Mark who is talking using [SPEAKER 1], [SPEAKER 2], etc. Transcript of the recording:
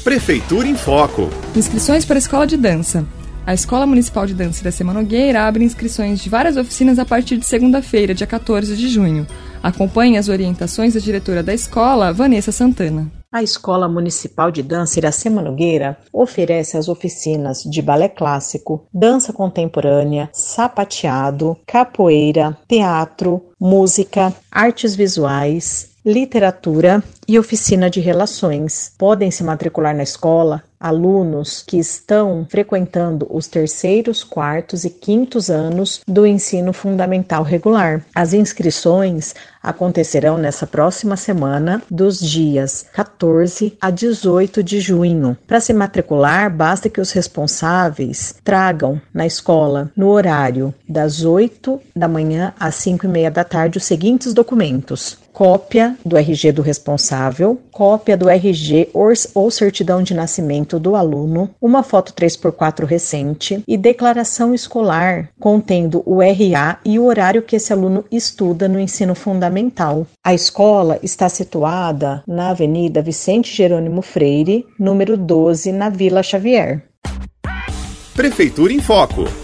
[SPEAKER 1] Prefeitura em Foco.
[SPEAKER 2] Inscrições para a Escola de Dança. A Escola Municipal de Dança Iracema Nogueira abre inscrições de várias oficinas a partir de segunda-feira, dia 14 de junho. Acompanhe as orientações da diretora da escola, Vanessa Santana.
[SPEAKER 3] A Escola Municipal de Dança Iracema Nogueira oferece as oficinas de balé clássico, dança contemporânea, sapateado, capoeira, teatro, música, artes visuais, literatura e oficina de relações. Podem se matricular na escola alunos que estão frequentando os 3º, 4º e 5º anos do ensino fundamental regular. As inscrições acontecerão nessa próxima semana, dos dias 14 a 18 de junho. Para se matricular, basta que os responsáveis tragam na escola, no horário das 8 da manhã às 5:30 da tarde, os seguintes documentos: cópia do RG do responsável, cópia do RG ou certidão de nascimento do aluno, uma foto 3x4 recente e declaração escolar contendo o RA e o horário que esse aluno estuda no ensino fundamental. A escola está situada na Avenida Vicente Jerônimo Freire, número 12, na Vila Xavier.
[SPEAKER 1] Prefeitura em Foco.